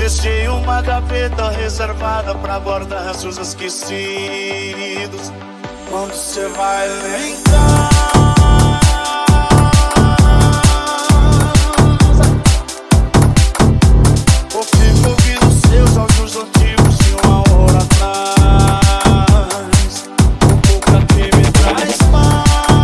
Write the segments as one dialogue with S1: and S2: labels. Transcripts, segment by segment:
S1: Deixei uma gaveta reservada pra guardar seus esquecidos. Quando cê vai lembrar, eu fico ouvindo seus áudios antigos de uma hora atrás. O pouco que me traz paz.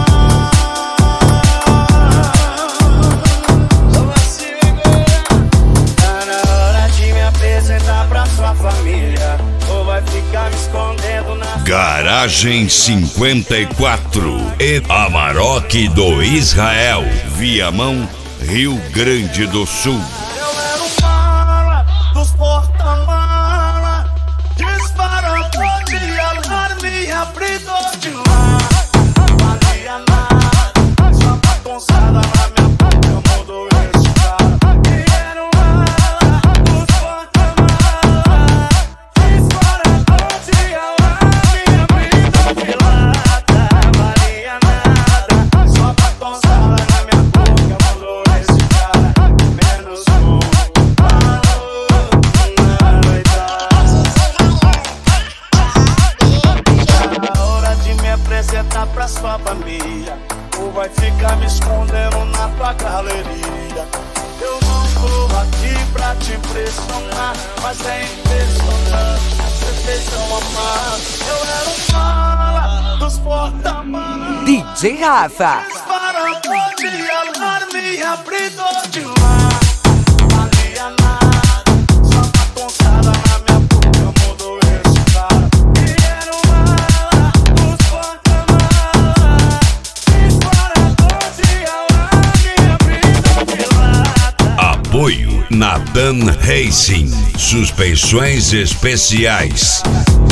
S1: Tá na hora de me apresentar pra sua família, ou vai ficar me escondendo na
S2: Garagem 54 e Amarok do Israel, Viamão, Rio Grande do Sul.
S1: Eu era o mala dos porta-mala, disparador de alarme, abridor de lá. Valia nada, sua bagunçada na minha boca mudou esse cara. E era o mala dos porta-mala, disparador de alarme, abridor de lata. Valia nada, sua bagunçada na minha boca mudou esse cara. Menos um valor na noitada. Na hora de me apresentar pra sua família, ou vai ficar me escondendo na tua galeria. Eu não tô aqui pra te impressionar, mas é impressionante, você fez eu amar. Eu era um mala dos porta-malas,
S3: DJ Rafa.
S1: disparador de alarme, abridor de lá. Valia nada, sua bagunçada na minha boca mudou esse cara. E era um mala dos porta-mala, disparador de alarme, abridor de lata.
S2: Apoio Natan Racing, suspensões especiais.